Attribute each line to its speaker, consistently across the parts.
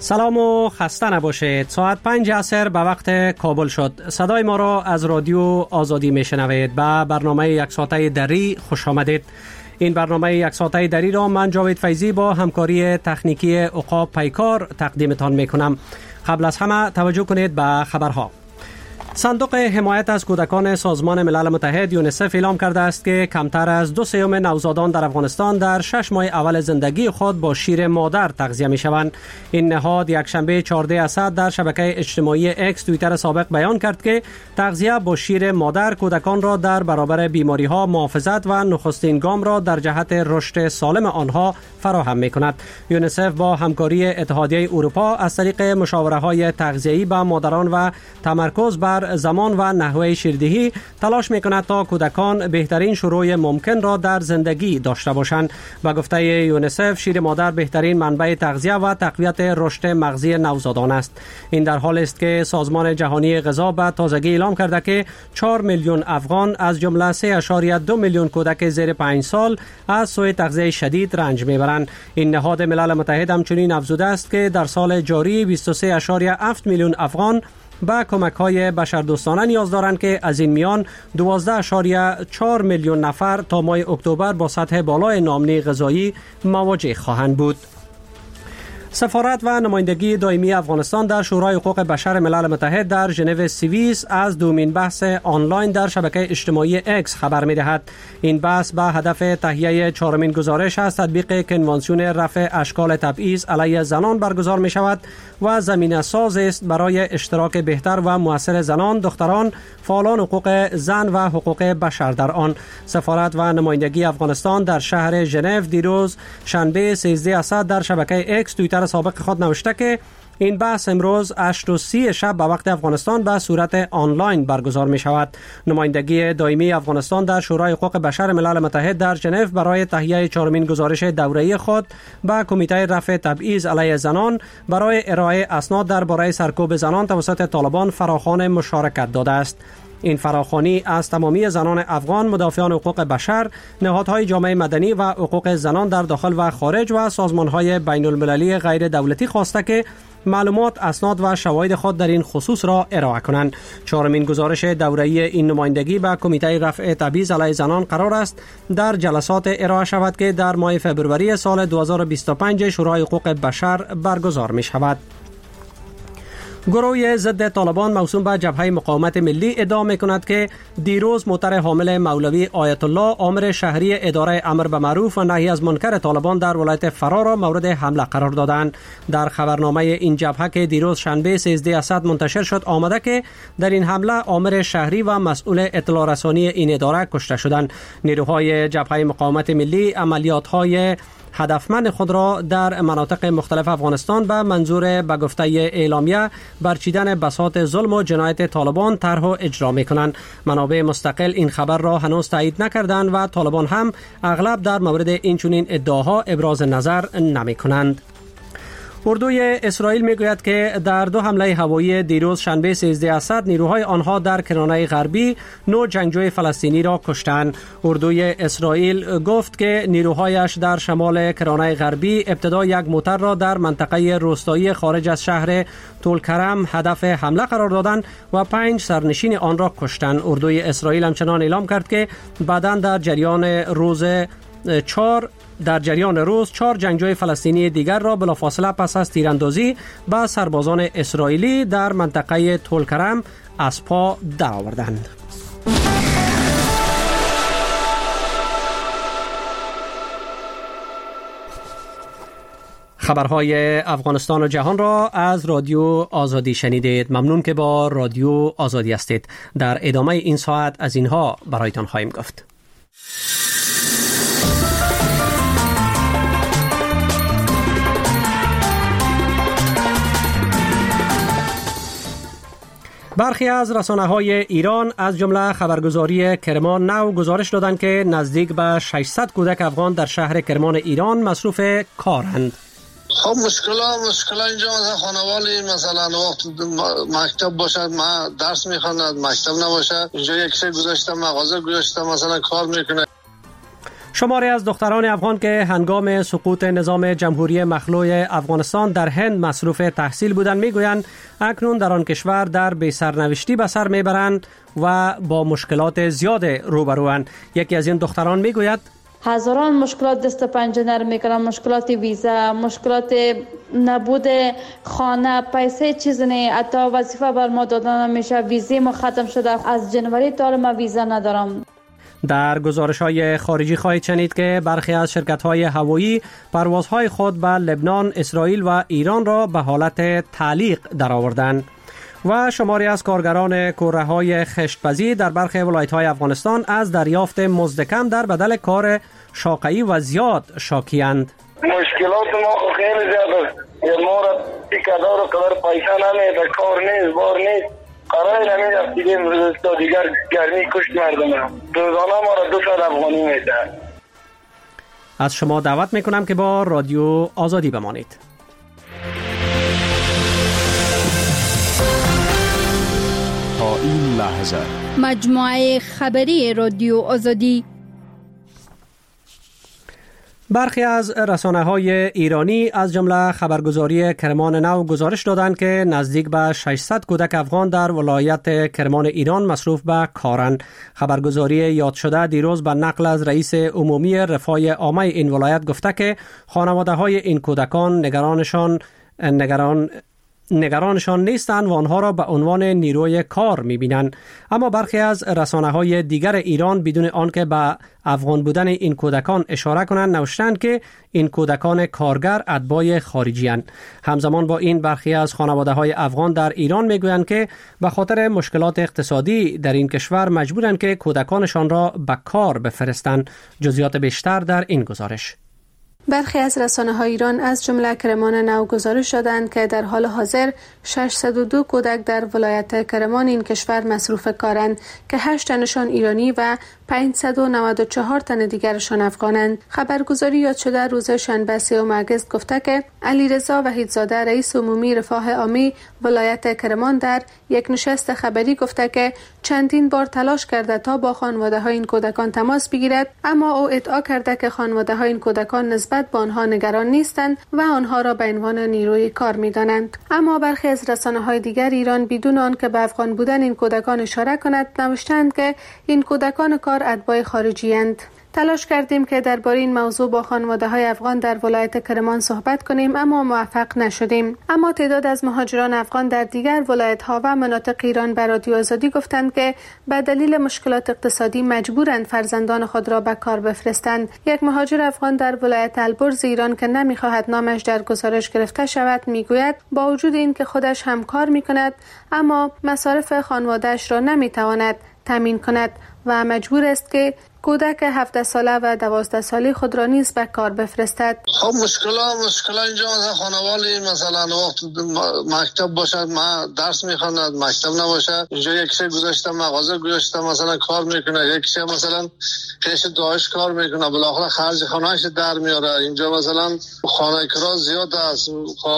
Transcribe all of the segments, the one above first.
Speaker 1: سلام و خسته نباشید. ساعت 5 عصر به وقت کابل شد. صدای ما را از رادیو آزادی میشنوید. به برنامه یک ساعته دری خوش آمدید. این برنامه یک ساعته دری را من جاوید فیضی با همکاری تکنیکی عقاب پیکار تقدیمتان میکنم. قبل از همه توجه کنید به خبرها. صندوق حمایت از کودکان سازمان ملل متحد یونیسف اعلام کرده است که کمتر از 2/3 نوزادان در افغانستان در 6 ماه اول زندگی خود با شیر مادر تغذیه می شوند. این نهاد یک شنبه 14 اسد در شبکه اجتماعی اکس توییتر سابق بیان کرد که تغذیه با شیر مادر کودکان را در برابر بیماری ها محافظت و نخستین گام را در جهت رشد سالم آنها فراهم می کند. یونیسف با همکاری اتحادیه اروپا از طریق مشاوره های تغذیه‌ای به مادران و تمرکز بر زمان و نحوه شیردهی تلاش میکند تا کودکان بهترین شروع ممکن را در زندگی داشته باشند. به گفته یونیسف شیر مادر بهترین منبع تغذیه و تقویت رشد مغزی نوزادان است. این در حالی است که سازمان جهانی غذا به تازگی اعلام کرده که 4 میلیون افغان از جمله 3.2 میلیون کودک زیر 5 سال از سوء تغذیه شدید رنج میبرند. این نهاد ملل متحد همچنین افزوده است که در سال جاری 23.7 میلیون افغان به کمک‌های بشردوستانه نیاز دارند که از این میان 12.4 میلیون نفر تا ماه اکتبر با سطح بالای ناامنی غذایی مواجه خواهند بود. سفارت و نمایندگی دائمی افغانستان در شورای حقوق بشر ملل متحد در ژنو سوئیس از دومین بحث آنلاین در شبکه اجتماعی اکس خبر می‌دهد. این بحث به هدف تهیه چهارمین گزارش از تطبیق کنوانسیون رفع اشکال تبعیض علیه زنان برگزار می‌شود و زمینه ساز است برای اشتراک بهتر و مؤثر زنان، دختران، فعالان حقوق زن و حقوق بشر در آن. سفارت و نمایندگی افغانستان در شهر ژنو دیروز شنبه 13 اسد در شبکه اکس توییتر سابق خود نوشته که این بحث امروز 8:30 شب به وقت افغانستان به صورت آنلاین برگزار می شود. نمایندگی دائمی افغانستان در شورای حقوق بشر ملل متحد در ژنو برای تهیه چهارمین گزارش دوره‌ای خود به کمیته رفع تبعیض علیه زنان برای ارائه اسناد درباره سرکوب زنان توسط طالبان فراخوان مشارکت داده است. این فراخوانی از تمامی زنان افغان، مدافعان حقوق بشر، نهادهای جامعه مدنی و حقوق زنان در داخل و خارج و سازمانهای بین المللی غیر دولتی خواسته که معلومات، اسناد و شواهد خود در این خصوص را ارائه کنند. چهارمین گزارش دوره‌ای این نمایندگی به کمیته رفع تبعیض علیه زنان قرار است در جلسات ارائه شود که در ماه فوریه سال 2025 شورای حقوق بشر برگزار می شود. گروه ضد طالبان موسوم به جبهه مقاومت ملی ادعا می‌کند که دیروز موتر حامل مولوی آیت الله آمر شهری اداره امر به معروف و نهی از منکر طالبان در ولایت فرار را مورد حمله قرار دادند. در خبرنامه این جبهه که دیروز شنبه 13 اسد منتشر شد آمده که در این حمله آمر شهری و مسئول اطلاع رسانی این اداره کشته شدند. نیروهای جبهه مقاومت ملی عملیات‌های هدفمند خود را در مناطق مختلف افغانستان به منظور به گفته اعلامیه برچیدن بساط ظلم و جنایت طالبان طرح و اجرا می‌کنند. منابع مستقل این خبر را هنوز تایید نکردند و طالبان هم اغلب در مورد این چنین ادعاها ابراز نظر نمی‌کنند. اردوی اسرائیل میگوید که در 2 حمله هوایی دیروز شنبه 13 اسد نیروهای آنها در کرانه غربی 9 جنگجوی فلسطینی را کشتند. اردوی اسرائیل گفت که نیروهایش در شمال کرانه غربی ابتدا یک موتر را در منطقه روستایی خارج از شهر طولکرم هدف حمله قرار دادند و 5 سرنشین آن را کشتند. اردوی اسرائیل همچنان اعلام کرد که بعداً در جریان روز 4 جنگجوی فلسطینی دیگر را بلافاصله پس از تیراندازی به سربازان اسرائیلی در منطقه طولکرم از پا درآوردند. خبرهای افغانستان و جهان را از رادیو آزادی شنیدید. ممنون که با رادیو آزادی هستید. در ادامه این ساعت از اینها برایتان خواهیم گفت. برخی از رسانه‌های ایران از جمله خبرگزاری کرمان نو گزارش دادند که نزدیک به 600 کودک افغان در شهر کرمان ایران مصروف کارند.
Speaker 2: خب مشکل اینجا مثلا خانوالی مثلا وقت مکتب باشد ما درس میخواند مکتب نباشد اینجا یک سه گذاشته مغازه گذاشته مثلا کار میکنه.
Speaker 1: شماری از دختران افغان که هنگام سقوط نظام جمهوری مخلوع افغانستان در هند مصروف تحصیل بودند میگویند اکنون در آن کشور در بی‌سرنوشتی به سر میبرند و با مشکلات زیاد روبروند. یکی از این دختران میگوید
Speaker 3: هزاران مشکلات دست پنجه نرم میکنم، مشکلات ویزا، مشکلات نبود خانه، پیسه چیز نه، حتی وظیفه بر ما دادن نمیشه، ویزه ما ختم شده، از جنوری تا حالا ما ویزا ندارم.
Speaker 1: در گزارش‌های خارجی خواهید شنید که برخی از شرکت‌های هوایی پروازهای خود به لبنان، اسرائیل و ایران را به حالت تعلیق درآوردند. و شماری از کارگران کوره‌های خشت‌پزی در برخی ولایت‌های افغانستان از دریافت مزد کم در بدل کار شاقه‌ای و زیاد شاکی‌اند.
Speaker 4: مشکلات ما خیلی زیاد است. ما را پیکادار و کار پیسه نمیده، کار نیست، بار نیست. قرار نمیده دیگه روز تا دیگر گرمی کشت مردم. روزانه ما را 200 افغانی میده.
Speaker 1: از شما دعوت میکنم که با رادیو آزادی بمانید.
Speaker 5: تا این لحظه
Speaker 6: مجموعه خبری رادیو آزادی.
Speaker 1: برخی از رسانه‌های ایرانی از جمله خبرگزاری کرمان نو گزارش دادند که نزدیک به 600 کودک افغان در ولایت کرمان ایران مصروف به کارند. خبرگزاری یاد شده دیروز به نقل از رئیس عمومی رفاه عامه این ولایت گفته که خانواده‌های این کودکان نگرانشان نیستند و آنها را به عنوان نیروی کار می‌بینند. اما برخی از رسانه‌های دیگر ایران بدون آنکه به افغان بودن این کودکان اشاره کنند نوشتند که این کودکان کارگر اتباع خارجی‌اند. همزمان با این برخی از خانواده‌های افغان در ایران می‌گویند که به خاطر مشکلات اقتصادی در این کشور مجبورند که کودکانشان را به کار بفرستند. جزئیات بیشتر در این گزارش.
Speaker 7: برخی از رسانه‌های ایران از جمله کرمان نو گزارش دادند که در حال حاضر 602 کودک در ولایت کرمان این کشور مصروف کارند که 8 تنشان ایرانی و 594 تن دیگرشان افغانند. خبرگزاری یاد شده روز شنبه 3 اگست گفته که علیرضا وحیدزاده رئیس عمومی رفاه عامی ولایت کرمان در یک نشست خبری گفته که چندین بار تلاش کرده تا با خانواده‌های این کودکان تماس بگیرد، اما او ادعا کرده که خانواده‌های این کودکان نسبت به آنها نگران نیستند و آنها را به عنوان نیروی کار می‌دانند. اما برخی از رسانه‌های دیگر ایران بدون آنکه به افغان بودن این کودکان اشاره کند نوشتند که این کودکان کار اتباع خارجی‌اند. تلاش کردیم که درباره این موضوع با خانواده‌های افغان در ولایت کرمان صحبت کنیم اما موفق نشدیم. اما تعداد از مهاجران افغان در دیگر ولایت‌ها و مناطق ایران به رادیو آزادی گفتند که به دلیل مشکلات اقتصادی مجبورند فرزندان خود را به کار بفرستند. یک مهاجر افغان در ولایت البرز ایران که نمی‌خواهد نامش در گزارش گرفته شود میگوید با وجود این که خودش هم کار می‌کند اما مصارف خانواده‌اش را نمی‌تواند تامین کند و مجبور است که کودک 17 ساله و 12 ساله خود را نیز به کار بفرستد.
Speaker 2: خب مشکل اینجا مثلا خانوالی مثلا وقت مکتب باشد ما درس میخواند، مکتب نباشه اینجا یکیشه گذاشته مغازه گذاشته مثلا کار میکنه، یکیشه مثلا پیش داعش کار میکنه، بالاخره خرج خانه‌اش در میاره. اینجا مثلا خانه کرا زیاد است،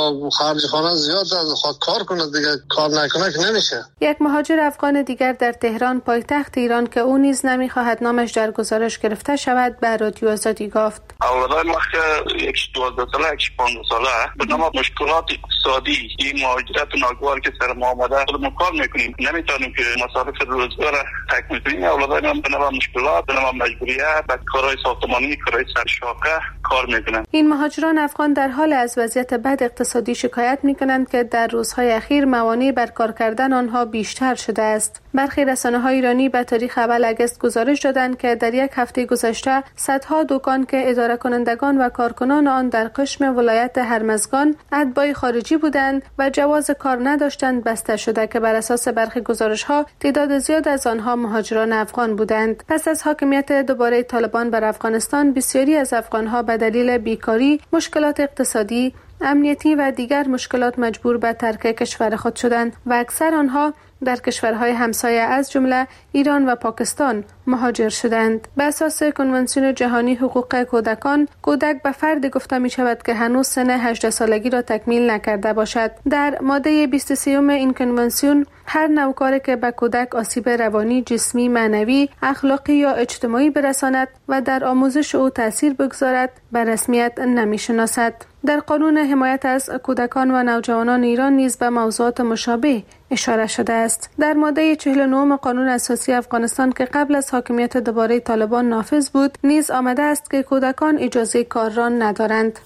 Speaker 2: خرج خانه زیاد است، خود کار کنه دیگه، کار نکنه که نمیشه.
Speaker 7: یک مهاجر افغان دیگر در تهران پایتخت ایران که او نیز نمیخواهد نامش در گزارش گرفته شود به رادیو آزادی گفت
Speaker 4: اولادای ما که یک 12 ساله یک 15 ساله به نام مشکلات اقتصادی این مهاجرت ناگوار که سر ما آمده خودمون کار میکنیم، نمیتونیم که مصارف روزگار تکمیل کنیم. اولادای ما به نام مشکلات، به نام مجبوریت، به کارهای ساختمانی، کارهای سرشاقه کار میکنن.
Speaker 7: این مهاجران افغان در حال از وضعیت بد اقتصادی شکایت میکنند که در روزهای اخیر موانع بر کار کردن آنها بیشتر شده است. برخی رسانه‌های ایرانی به تاریخ اول اگست گزارش دادند که در یک هفته گذشته صدها دکان که اداره کنندگان و کارکنان آن در قشم ولایت هرمزگان اتباع خارجی بودند و جواز کار نداشتند بسته شده که بر اساس برخی گزارش‌ها تعداد زیاد از آنها مهاجران افغان بودند. پس از حاکمیت دوباره طالبان بر افغانستان بسیاری از افغان‌ها به دلیل بیکاری، مشکلات اقتصادی، امنیتی و دیگر مشکلات مجبور به ترک کشور خود شدند و اکثر آنها در کشورهای همسایه از جمله ایران و پاکستان مهاجر شدند. به اساس کنوانسیون جهانی حقوق کودکان، کودک به فردی گفته می شود که هنوز سن 18 سالگی را تکمیل نکرده باشد. در ماده 23 این کنوانسیون هر نوع کاری که به کودک آسیب روانی، جسمی، معنوی، اخلاقی یا اجتماعی برساند و در آموزش او تأثیر بگذارد به رسمیت نمی شناسد. در قانون حمایت از کودکان و نوجوانان ایران نیز به موضوعات مشابه اشاره شده است. در ماده 49 قانون اساسی افغانستان که قبل از حاکمیت دوباره طالبان نافذ بود، نیز آمده است که کودکان اجازه کار را ندارند.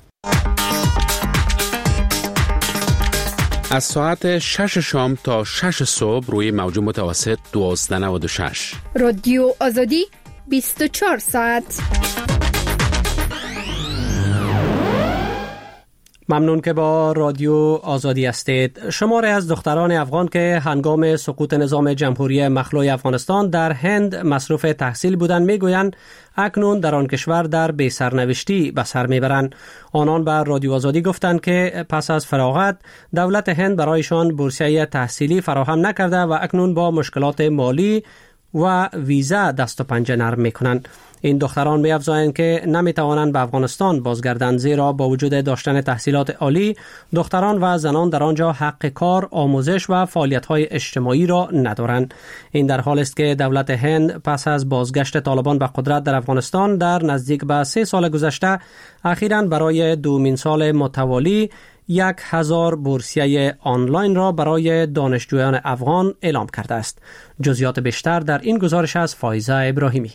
Speaker 8: از ساعت 6 شام تا 6 صبح روی موج متوسط 1296
Speaker 6: رادیو آزادی 24 ساعت.
Speaker 1: ممنون که با رادیو آزادی هستید. شماری از دختران افغان که هنگام سقوط نظام جمهوری مخلوع افغانستان در هند مصروف تحصیل بودند میگویند اکنون در آن کشور در بی سرنوشتی به سر میبرند. آنان به رادیو آزادی گفتند که پس از فراغت دولت هند برایشان بورسیه تحصیلی فراهم نکرده و اکنون با مشکلات مالی و ویزا دست و پنجه نرم میکنند. این دختران می‌افزایند که نمی‌توانند به افغانستان بازگردند، زیرا با وجود داشتن تحصیلات عالی دختران و زنان در آنجا حق کار، آموزش و فعالیت‌های اجتماعی را ندارند. این در حالی است که دولت هند پس از بازگشت طالبان به قدرت در افغانستان در نزدیک به 3 سال گذشته اخیراً برای دومین سال متوالی 1000 بورسیه آنلاین را برای دانشجویان افغان اعلام کرده است. جزئیات بیشتر در این گزارش از فایزه ابراهیمی.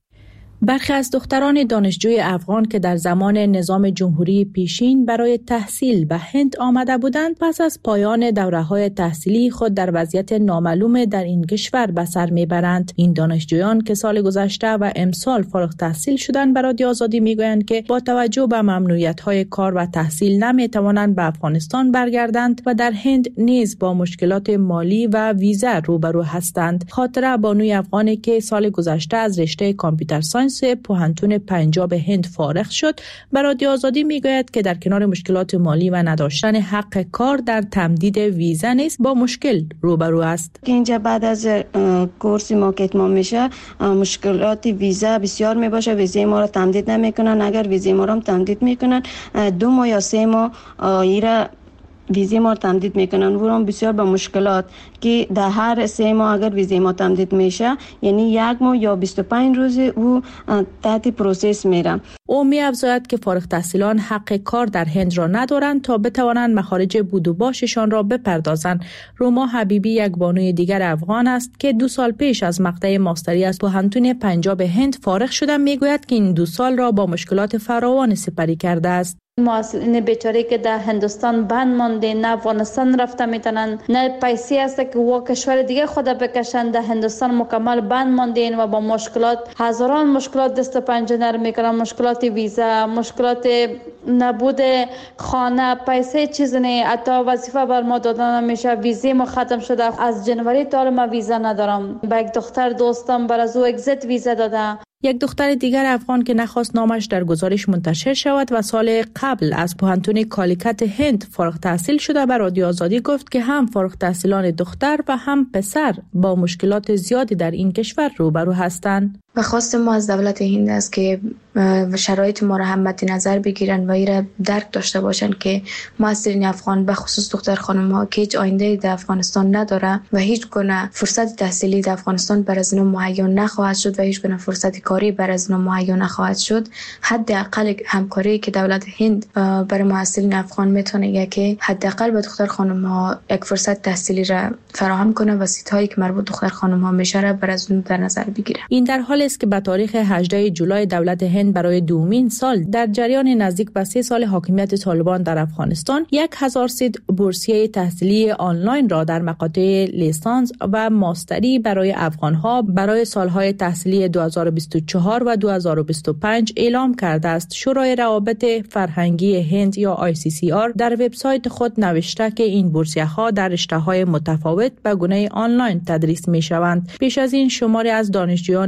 Speaker 9: برخی از دختران دانشجوی افغان که در زمان نظام جمهوری پیشین برای تحصیل به هند آمده بودند، پس از پایان دوره‌های تحصیلی خود در وضعیت نامعلوم در این کشور به سر میبرند. این دانشجویان که سال گذشته و امسال فارغ التحصیل شدند به رادیو آزادی میگویند که با توجه به ممنوعیت‌های کار و تحصیل نمیتوانند به افغانستان برگردند و در هند نیز با مشکلات مالی و ویزا روبرو هستند. خاطره بانوی افغانی که سال گذشته از رشته کامپیوتر ساینس پوهنتون پنجاب هند فارغ شد به رادیو آزادی میگوید که در کنار مشکلات مالی و نداشتن حق کار در تمدید ویزا نیز با مشکل روبرو است.
Speaker 10: اینجا بعد از کورس ما که اتمام میشه مشکلات ویزا بسیار میباشه، ویزای ما را تمدید نمیکنن. اگر ویزای ما را تمدید میکنن 2 ماه یا 3 ماه ایرا ویزای ما تمدید میکنن. ورام بسیار با مشکلات که در هر 3 ماه اگر ویزای ما تمدید میشه یعنی 1 ماه یا 25 روز او تحت پروسس میره.
Speaker 9: او می‌افزاید که فارغ التحصیلان حق کار در هند را ندارند تا بتوانند مخارج بود و باششان را بپردازند. روما حبیبی یک بانوی دیگر افغان است که 2 سال پیش از مقطع ماستری از پوهنتون پنجاب هند فارغ شده میگوید که این 2 سال را با مشکلات فراوان سپری کرده است.
Speaker 3: این بیچاره که در هندوستان بند مانده، نه افغانستان رفته میتونن، نه پیسی هست که و کشور دیگه خود بکشن. در هندوستان مکمل بند مانده و با مشکلات، هزاران مشکلات دست و پنجه نرم میکنن. مشکلات ویزا، مشکلات نبود خانه، پیسه چیز نه، حتی وظیفه بر ما دادن نمیشه. ویزا ما ختم شده، از جنوری تا حالا ما ویزا ندارم. با یک دختر دوستم بر از او اگزیت ویزا داده.
Speaker 9: یک دختر دیگر افغان که نخواست نامش در گزارش منتشر شود و سال قبل از پوهنتون کالیکت هند فارغ تحصیل شده به رادیو آزادی گفت که هم فارغ تحصیلان دختر و هم پسر با مشکلات زیادی در این کشور روبرو هستند.
Speaker 11: و خواست ما از دولت هند است که شرایط ما را هم مد نظر بگیرن و ایره درک داشته باشن که معصرین افغان به خصوص دختر خانم ها که هیچ آینده در افغانستان نداره و هیچ گونه فرصت تحصیلی در افغانستان برای از اینا مهیا نخواهد شد و هیچ گونه فرصت کاری برای از اینا مهیا نخواهد شد. حداقل همکاری که دولت هند برای معصرین افغان میتونه که حداقل به دختر خانم ها یک فرصت تحصیلی را فراهم کنه و سیتایی که مربوط دختر خانم ها میشه را برای از اون در نظر بگیره.
Speaker 9: این در حالی است که به تاریخ 18 جولای دولت هند برای دومین سال در جریان نزدیک به 3 سال حاکمیت طالبان در افغانستان 1000 سیت بورسیه تحصیلی آنلاین را در مقاطع لیسانس و ماستری برای افغانها برای سالهای تحصیلی 2024 و 2025 اعلام کرده است. شورای روابط فرهنگی هند یا ICCR در وبسایت خود نوشته که این بورسیه‌ها در رشته‌های متفاوت به گونه آنلاین تدریس می‌شوند. پیش از این شماری از دانشجویان افغان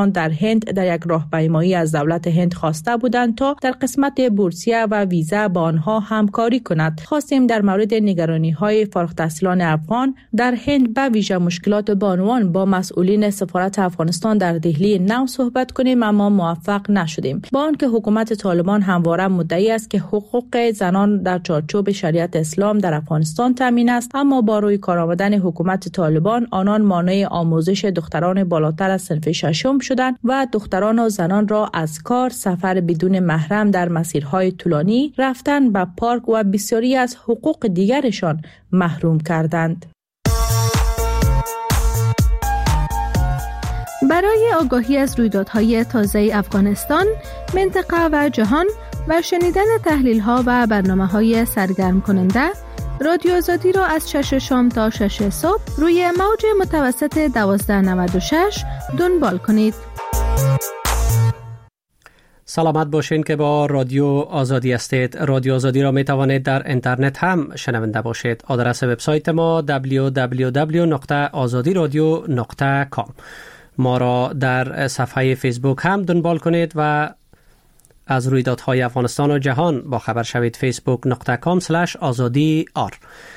Speaker 9: افغانستان در هند در یک راهپیمایی از دولت هند خواسته بودند تا در قسمت بورسیه و ویزا با آنها همکاری کند. خواستیم در مورد نگرانی‌های فارغ التحصیلان افغان در هند به ویژه مشکلات بانوان با مسئولین سفارت افغانستان در دهلی نو صحبت کنیم، اما موفق نشدیم. با آنکه حکومت طالبان همواره مدعی است که حقوق زنان در چارچوب شریعت اسلام در افغانستان تامین است، اما با روی کار آمدن حکومت طالبان آنان مانع آموزش دختران بالاتر از صنف ششم شدند و دختران و زنان را از کار، سفر بدون محرم در مسیرهای طولانی، رفتن به پارک و بسیاری از حقوق دیگرشان محروم کردند.
Speaker 7: برای آگاهی از رویدادهای تازه افغانستان، منطقه و جهان و شنیدن تحلیل‌ها و برنامه‌های سرگرم کننده، رادیو آزادی را از 6 شام تا 6 صبح روی موج متوسط 1296 دنبال کنید.
Speaker 1: سلامت باشین که با رادیو آزادی هستید. رادیو آزادی را می توانید در اینترنت هم شنونده باشید. آدرس وبسایت ما www.azadiradio.com. ما را در صفحه فیسبوک هم دنبال کنید و از رویدادهای افغانستان و جهان با خبر شوید. facebook.com/azadi.ar.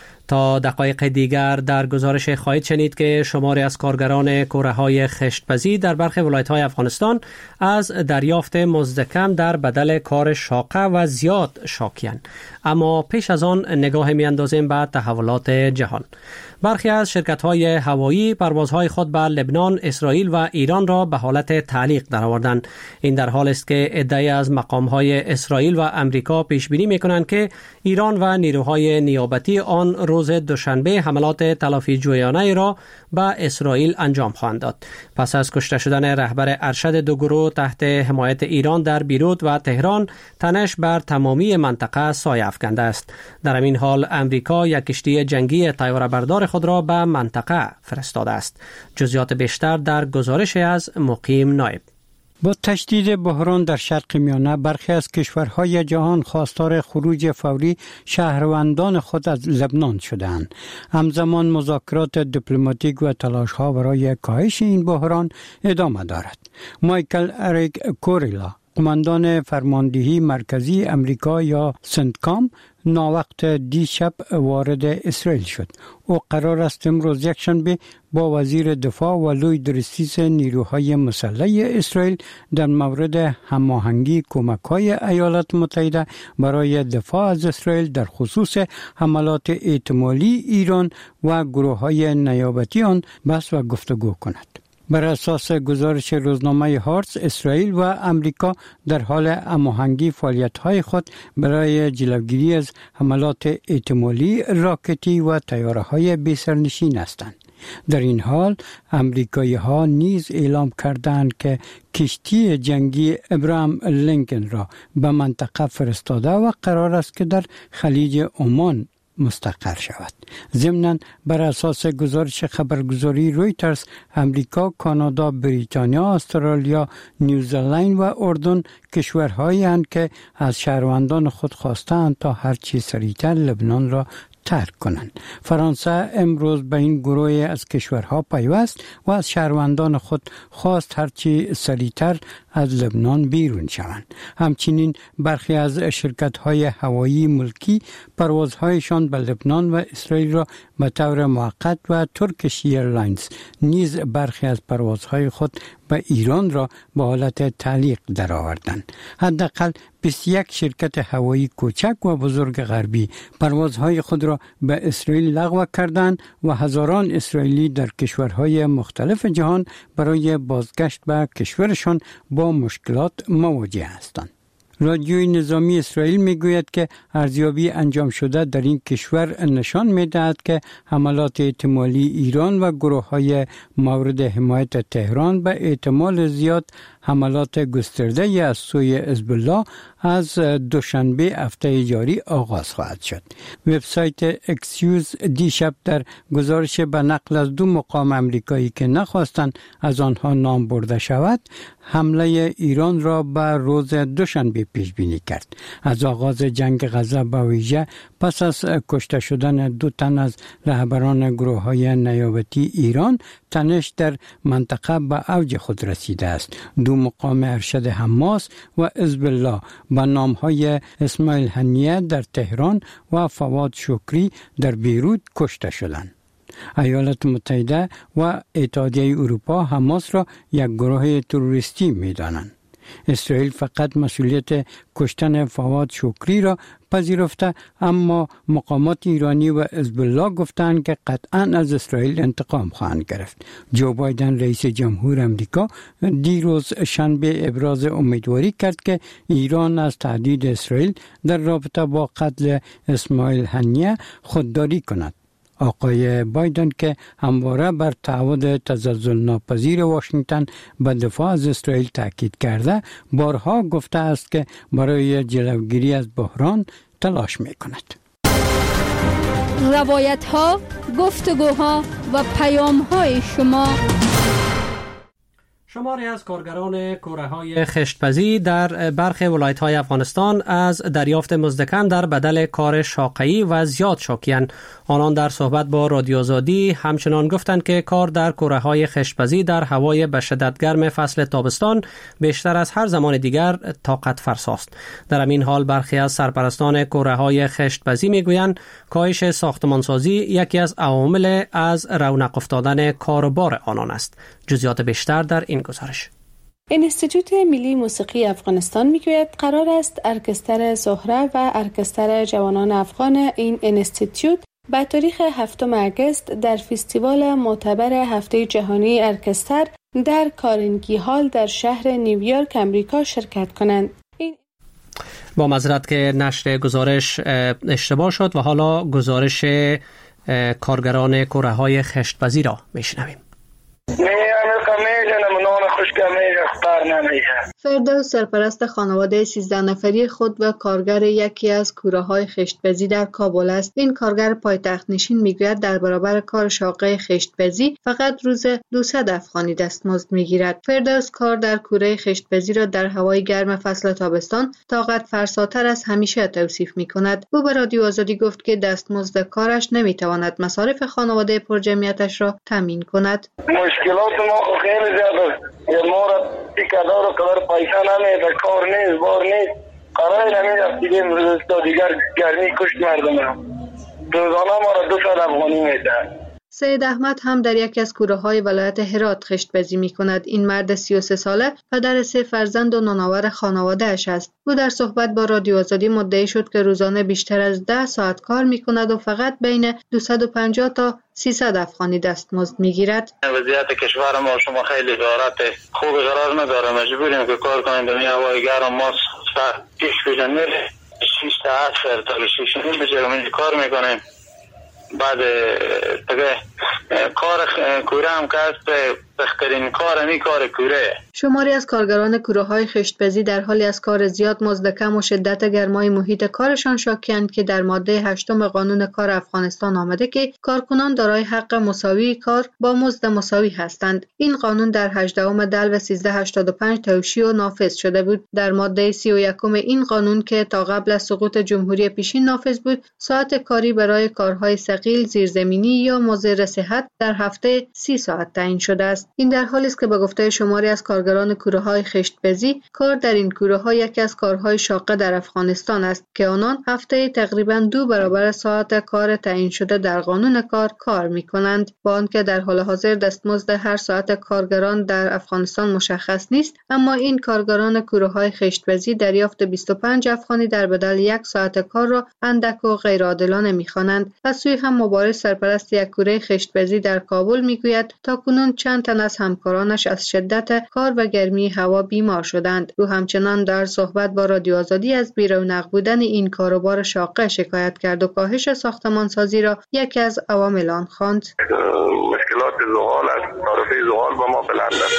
Speaker 1: تا دقایق دیگر در گزارش خواهید شنید که شماری از کارگران کوره‌های خشت‌پزی در برخی ولایت‌های افغانستان از دریافت مزد کم در بدل کار شاقه و زیاد شاکی‌اند. اما پیش از آن نگاه می‌اندازیم به تحولات جهان. برخی از شرکت‌های هوایی پروازهای خود به لبنان، اسرائیل و ایران را به حالت تعلیق درآوردند. این در حالی است که عده‌ای از مقام‌های اسرائیل و امریکا پیش بینی می‌کنند که ایران و نیروهای نیابتی آن روز دوشنبه حملات تلافی جویانه را به اسرائیل انجام خواهند داد. پس از کشته شدن رهبر ارشد دو گروه تحت حمایت ایران در بیروت و تهران، تنش بر تمامی منطقه سایه افکنده است. در این حال امریکا یک کشتی جنگی طیاره‌بردار خود را به منطقه فرستاده است. جزئیات بیشتر در گزارش از مقیم نایب.
Speaker 12: با تشدید بحران در شرق میانه، برخی از کشورهای جهان خواستار خروج فوری شهروندان خود از لبنان شدند. همزمان مذاکرات دیپلماتیک و تلاش‌ها برای کاهش این بحران ادامه دارد. مایکل اریک کوریلا، قماندان فرماندهی مرکزی امریکا یا سنتکام، ناوقت دیشب وارد اسرائیل شد. او قرار است امروز یکشنبه با وزیر دفاع و لوی درستیس نیروهای مسلح اسرائیل در مورد هماهنگی کمک‌های ایالات متحده برای دفاع از اسرائیل در خصوص حملات احتمالی ایران و گروه‌های نیابتی آن بحث و گفتگو کند. بر اساس گزارش روزنامه هارتز، اسرائیل و امریکا در حال هماهنگی فعالیت‌های خود برای جلوگیری از حملات احتمالی راکتی و طیاره‌های بی‌سرنشین هستند. در این حال امریکایی‌ها نیز اعلام کردند که کشتی جنگی ابراهام لینکن را به منطقه فرستاده و قرار است که در خلیج عمان مستقر شود. ضمناً بر اساس گزارش خبرگزاری رویترز، امریکا، کانادا، بریتانیا، استرالیا، نیوزلند و اردن کشورهایی هستند که از شهروندان خود خواستند تا هرچی سریعتر لبنان را ترک کنند. فرانسه امروز به این گروه از کشورها پیوست و از شهروندان خود خواست هرچی سریعتر از لبنان بیرون شوند. همچنین برخی از شرکت‌های هوایی ملکی پروازهایشان به لبنان و اسرائیل را به طور موقت و ترکیش ایرلاینز نیز برخی از پروازهای خود به ایران را به حالت تعلیق درآوردند. حداقل 21 شرکت هوایی کوچک و بزرگ غربی پروازهای خود را به اسرائیل لغو کردند و هزاران اسرائیلی در کشورهای مختلف جهان برای بازگشت به کشورشان با مشکلات مواجه هستند. رادیوی نظامی اسرائیل میگوید که ارزیابی انجام شده در این کشور نشان میدهد که حملات احتمالی ایران و گروه‌های مورد حمایت تهران به احتمال زیاد حملات گسترده از سوی حزب الله از دوشنبه هفته جاری آغاز خواهد شد. وبسایت اکسیوز دیشب در گزارش به نقل از 2 مقام امریکایی که نخواستند از آنها نام برده شود، حمله ایران را به روز دوشنبه پیش بینی کرد. از آغاز جنگ غزه به ویژه پس از کشته شدن 2 تن از رهبران گروه‌های نیابتی ایران، تنش در منطقه به اوج خود رسیده است. دو مقام ارشد حماس و حزب الله به نامهای اسماعیل هنیه در تهران و فواد شکری در بیروت کشته شدند. ایالات متحده و اتحادیه اروپا حماس را یک گروه تروریستی می‌دانند. اسرائیل فقط مسئولیت کشتن فواد شکری را پذیرفته، اما مقامات ایرانی و حزب الله گفتند که قطعاً از اسرائیل انتقام خواهند گرفت. جو بایدن رئیس جمهور امریکا دیروز شنبه ابراز امیدواری کرد که ایران از تهدید اسرائیل در رابطه با قتل اسماعیل هنیه خودداری کند. آقای بایدن که همواره بر تعهد تزلزل ناپذیر واشنگتن به دفاع از اسرائیل تاکید کرده، بارها گفته است که برای جلوگیری از بحران تلاش می‌کند.
Speaker 6: روایت‌ها، گفتگوها و پیام‌های شما.
Speaker 1: شماری از کارگران کوره‌های خشت‌پزی در برخی ولایت‌های افغانستان از دریافت مزد کم در بدل کار شاقه‌ای و زیاد شاکی‌اند. آنان در صحبت با رادیو آزادی همچنان گفتند که کار در کوره‌های خشت‌پزی در هوای به شدت گرم فصل تابستان بیشتر از هر زمان دیگر طاقت فرساست. در همین حال برخی از سرپرستان کوره‌های خشت‌پزی می‌گویند کاهش ساختمانسازی یکی از عوامل از رونق افتادن کاروبار آنان است. جزئیات بیشتر در این گزارش.
Speaker 7: انستیتوت ملی موسیقی افغانستان میگوید قرار است ارکستر زهره و ارکستر جوانان افغان این انستیتوت به تاریخ 7 آگوست در فستیوال معتبر هفته جهانی ارکستر در کارنگی هال در شهر نیویورک امریکا شرکت کنند.
Speaker 1: با معذرت که نشر گزارش اشتباه شد و حالا گزارش کارگران کوره‌های خشت‌پزی را میشنویم.
Speaker 7: فردوس سرپرست خانواده 13 نفری خود و کارگر یکی از کوره‌های خشت‌پزی در کابل است. این کارگر پایتخت نشین میگوید در برابر کار شاقه خشت‌پزی فقط روز 200 افغانی دستمزد میگیرد. فردوس کار در کوره خشت‌پزی را در هوای گرم فصل تابستان طاقت فرساتر از همیشه توصیف میکند. او به رادیو آزادی گفت که دستمزد کارش نمیتواند مصارف خانواده پرجمعیتش را تامین کند.
Speaker 13: مشکلات ما خیلی زیاده. ما را پیکادار و کار پیسه نمیده، کار نیست، بار نیست. قرار نمیده دیگه روز دیگر گرمی کشت مردم را. روزانه ما را 200 افغانی میده.
Speaker 7: سید احمد هم در یکی از کوره‌های ولایت هرات خشت‌پزی می‌کند. این مرد 33 ساله پدر 3 فرزند و نانآور خانواده‌اش است. او در صحبت با رادیو آزادی مدعی شد که روزانه بیشتر از 10 ساعت کار می‌کند و فقط بین 250 تا 300 افغانی دستمزد می‌گیرد.
Speaker 4: وضعیت کشور ما شما خیلی دارد خوب قرار نداره، مجبوریم که کار کنیم در هوای گرم. ما پیش بجنیم 6 تا 8 تا 6 بجنیم کار می‌کنیم. بعد دیگه کار کوره هم که است بهترین کار همی کار کوره.
Speaker 7: شماری از کارگران کوره‌های خشت‌پزی در حالی از کار زیاد، مزد کم و شدت گرمای محیط کارشان شاکی‌اند که در ماده 8 قانون کار افغانستان آمده که کارکنان دارای حق مساوی کار با مزد مساوی هستند. این قانون در 18 دلو 1385 توشیح و نافذ شده بود. در ماده 31 این قانون که تا قبل از سقوط جمهوری پیشین نافذ بود، ساعت کاری برای کارهای ثقیل زیرزمینی یا مضر صحت در هفته 30 ساعت تعیین شده است. این در حالی است که به گفته شماری از کارگران کوره‌های خشت‌پزی، کار در این کوره‌ها یکی از کارهای شاقه در افغانستان است که آنان هفته تقریباً 2 برابر ساعت کار تعیین شده در قانون کار می‌کنند. با آنکه در حال حاضر دستمزد هر ساعت کارگران در افغانستان مشخص نیست، اما این کارگران کوره‌های خشت‌پزی دریافت 25 افغانی در بدل 1 ساعت کار را اندک و غیرعادلانه می‌خوانند. از سوی هم مبارز سرپرست یک کوره خشت‌پزی در کابل می‌گوید تاکنون چند تن از همکارانش از شدت کار و گرمی هوا بیمار شدند. او همچنان در صحبت با رادیو آزادی از بی‌رونق بودن این کاروبار شاقه شکایت کرد و کاهش ساختمانسازی را یکی از عوامل آن خواند.
Speaker 13: مشکلات زغال است. تعرفه زغال با ما بلند است.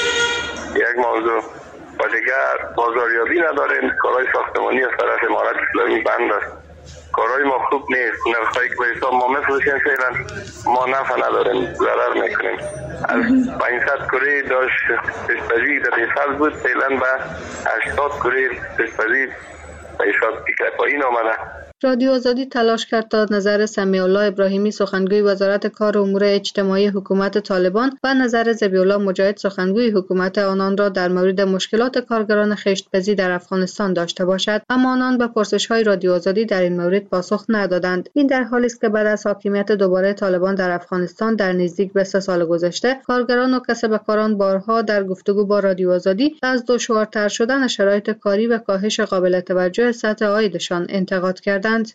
Speaker 13: یک موضوع و دیگر بازاریابی نداریم. کارهای ساختمانی از طرف امارت اسلامی بند است. کارهای ما خوب نیست. نرخ‌هایی که به حساب ما مثلشن فعلا ما نفع نداریم، ضرر میکنیم. از 500 کوره داشت خشت‌پزی در این سال بود، فعلا به 80 کوره خشت‌پزی به حساب پایین آمده.
Speaker 7: رادیو آزادی تلاش کرد تا نظر سمیع الله ابراهیمی سخنگوی وزارت کار و امور اجتماعی حکومت طالبان و نظر ذبیح الله مجاهد سخنگوی حکومت آنان را در مورد مشکلات کارگران خشت‌پزی در افغانستان داشته باشد، اما آنان به پرسش‌های رادیو آزادی در این مورد پاسخ ندادند. این در حالی است که بعد از حاکمیت دوباره طالبان در افغانستان در نزدیک به 3 سال گذشته، کارگران و کسبکاران بارها در گفتگو با رادیو آزادی از دشوارتر شدن شرایط کاری و کاهش قابل توجه سطح عایدشان انتقاد کردند.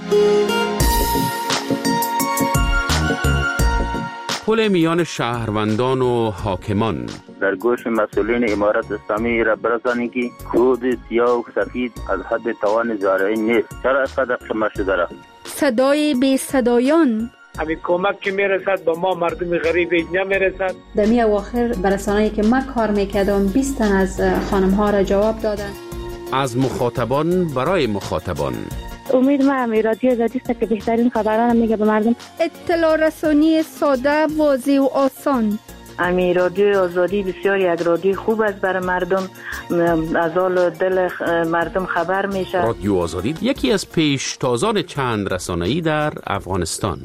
Speaker 8: پل میان شهروندان و حاکمان
Speaker 14: در گوش مسئولین امارت اسلامی را برسانید که کود سیاه و سفید از حد توان زارعی نیست. چرا اینقدر قیمت شده را؟
Speaker 6: صدای بی صدایان،
Speaker 15: همین کمک که میرسد به ما مردم غریب نمیرسد.
Speaker 3: دمی اواخر برسانه‌ای که من کار میکردم 20 تن از خانم ها را جواب دادن.
Speaker 8: از مخاطبان برای مخاطبان.
Speaker 16: امید ما رادیو آزادی است که بهترین خبران میگه به مردم.
Speaker 6: اطلاع رسانی ساده، واضح و آسان.
Speaker 16: رادیو آزادی بسیار یک رادیو خوب است برای مردم، از حال دل مردم خبر میشه.
Speaker 8: رادیو آزادی یکی از پیشتازان چند رسانه‌ای در افغانستان.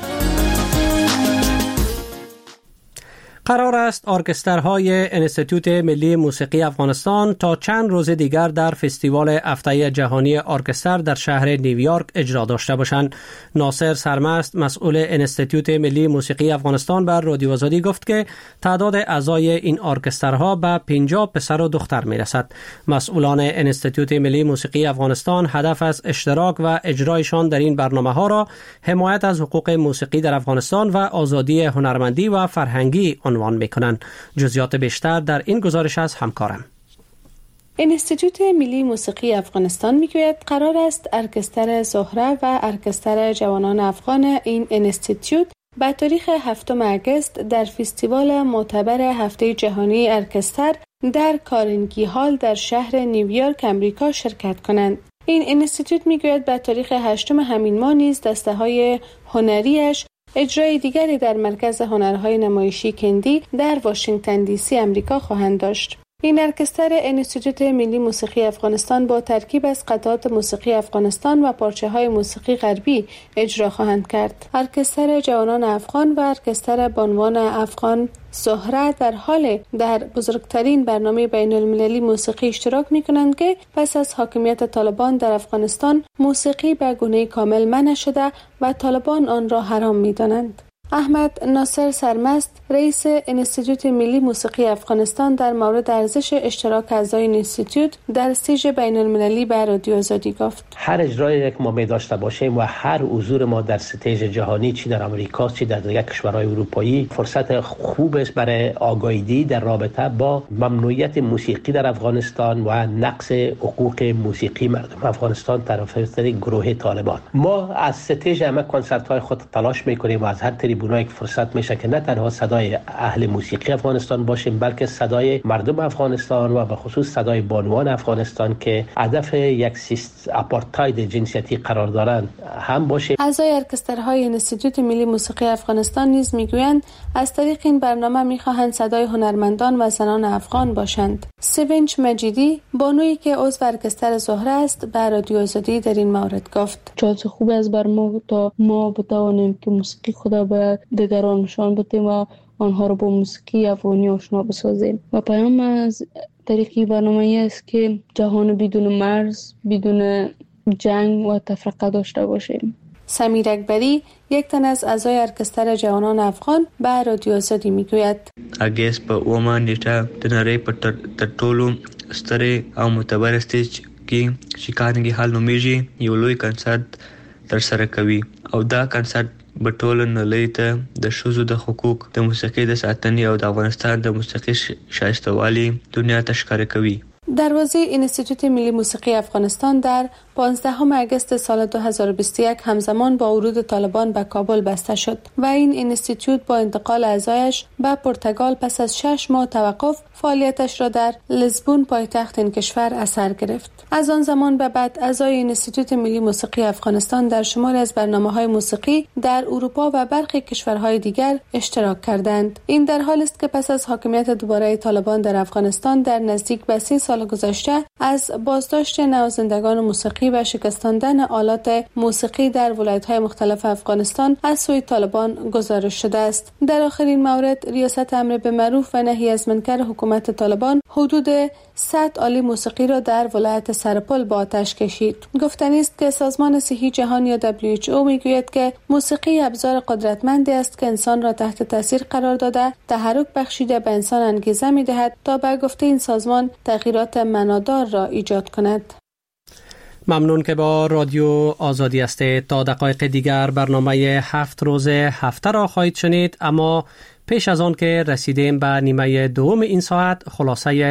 Speaker 1: قرار است ارکسترهای انستیتوت ملی موسیقی افغانستان تا چند روز دیگر در فستیوال هفته جهانی ارکستر در شهر نیویورک اجرا داشته باشند. ناصر سرمست مسئول انستیتوت ملی موسیقی افغانستان بر رادیو آزادی گفت که تعداد اعضای این ارکسترها به 50 پسر و دختر میرسد. مسئولان انستیتوت ملی موسیقی افغانستان هدف از اشتراک و اجرایشان در این برنامه‌ها را حمایت از حقوق موسیقی در افغانستان و آزادی هنرمندی و فرهنگی عنوان میکنند. جزئیات بیشتر در این گزارش از همکارم.
Speaker 7: انستیتوت ملی موسیقی افغانستان میگوید قرار است ارکستر زهره و ارکستر جوانان افغان این انستیتوت به تاریخ 7 اگست در فستیوال معتبر هفته جهانی ارکستر در کارنگی هال در شهر نیویورک امریکا شرکت کنند. این انستیتوت میگوید به تاریخ 8 همین ماه نیز دسته‌های هنریش اجرای دیگری در مرکز هنرهای نمایشی کندی در واشنگتن دی سی امریکا خواهند داشت. این ارکستر انستیتوت ملی موسیقی افغانستان با ترکیب از قطعات موسیقی افغانستان و پارچه‌های موسیقی غربی اجرا خواهند کرد. ارکستر جوانان افغان و ارکستر بانوان افغان زهره در حال در بزرگترین برنامه بین المللی موسیقی اشتراک می‌کنند که پس از حاکمیت طالبان در افغانستان موسیقی به گونه کامل منع شده و طالبان آن را حرام می‌دانند. احمد ناصر سرمست رئیس انستیتوت ملی موسیقی افغانستان در مورد ارزش اشتراک اعضای انستیتوت در استیج بین المللی به رادیو آزادی گفت:
Speaker 17: هر اجرایی که ما می داشته باشیم و هر حضور ما در استیج جهانی، چی در آمریکا چی در دیگر کشورهای اروپایی، فرصت خوب است برای آگاهی در رابطه با ممنوعیت موسیقی در افغانستان و نقض حقوق موسیقی مردم افغانستان طرف گروه طالبان. ما از استیج همه کنسرت های خود تلاش میکنیم و از هر تریبونایی که فرصت میشه که نه تنها صدای اهل موسیقی افغانستان باشیم بلکه صدای مردم افغانستان و به خصوص صدای بانوان افغانستان که هدف یک آپارتاید جنسیتی قرار دارند هم باشیم.
Speaker 7: اعضای ارکسترهای انستیتوت ملی موسیقی افغانستان نیز میگویند از طریق این برنامه میخواهند صدای هنرمندان و زنان افغان باشند. سوینچ مجیدی بانویی که عضو ارکستر زهره است به رادیو آزادی در این مورد گفت:
Speaker 18: چه خوب است بر ما تا ما بتوانیم که موسیقی خدا به دیگران نشان بدیم و آنها را با موسیقی افغانی آشنا بسازیم. و پیام از طریق برنامه است که جهان بدون مرز، بدون جنگ و تفرقه داشته باشیم.
Speaker 7: سمیر اکبری یک تن از اعضای ارکستر جوانان افغان به رادیو آزادی میگوید:
Speaker 19: اگست په اومه نیټه د نړۍ په تر ټولو سترې او معتبر استیج کې چې کارنګي هال نومیږي یو لوی کنسرت ترسره کوي او دا کنسرت به ټول نړۍ ته د ښځو د حقوق د موسیقۍ د ساتنې او د افغانستان د موسیقي شایسته‌والي دنیا ته ښکاره کوي.
Speaker 7: دروازه انستیتوت ملی موسیقی افغانستان در 15 اگست سال 2021 همزمان با ورود طالبان به کابل بسته شد و این انستیتوت با انتقال اعضایش به پرتغال پس از 6 ماه توقف فعالیتش را در لیسبون پایتخت این کشور اثر گرفت. از آن زمان به بعد اعضای انستیتوت ملی موسیقی افغانستان در شماری از برنامه‌های موسیقی در اروپا و برخی کشورهای دیگر اشتراک کردند. این در حالی است که پس از حاکمیت دوباره طالبان در افغانستان در نزدیک به 30 سال گذشته از بازداشت نوازندگان موسیقی و شکستاندن آلات موسیقی در ولایت‌های مختلف افغانستان از سوی طالبان گزارش شده است. در آخرین مورد ریاست امر بالمعروف و نهی از منکر حکومت طالبان حدود 100 آله موسیقی را در ولایت سرپل به آتش کشید. گفتنی است که سازمان صحی جهانی یا WHO میگوید که موسیقی ابزار قدرتمندی است که انسان را تحت تاثیر قرار داده، تحرک بخشیده به انسان انگیزه می‌دهد تا به گفته این سازمان تغییرات معنادار را ایجاد کند.
Speaker 1: ممنون که با رادیو آزادی هستید. تا دقایق دیگر برنامه 7 روز هفته را خواهید شنید، اما پیش از آن که رسیدیم به نیمه دوم این ساعت، خلاصه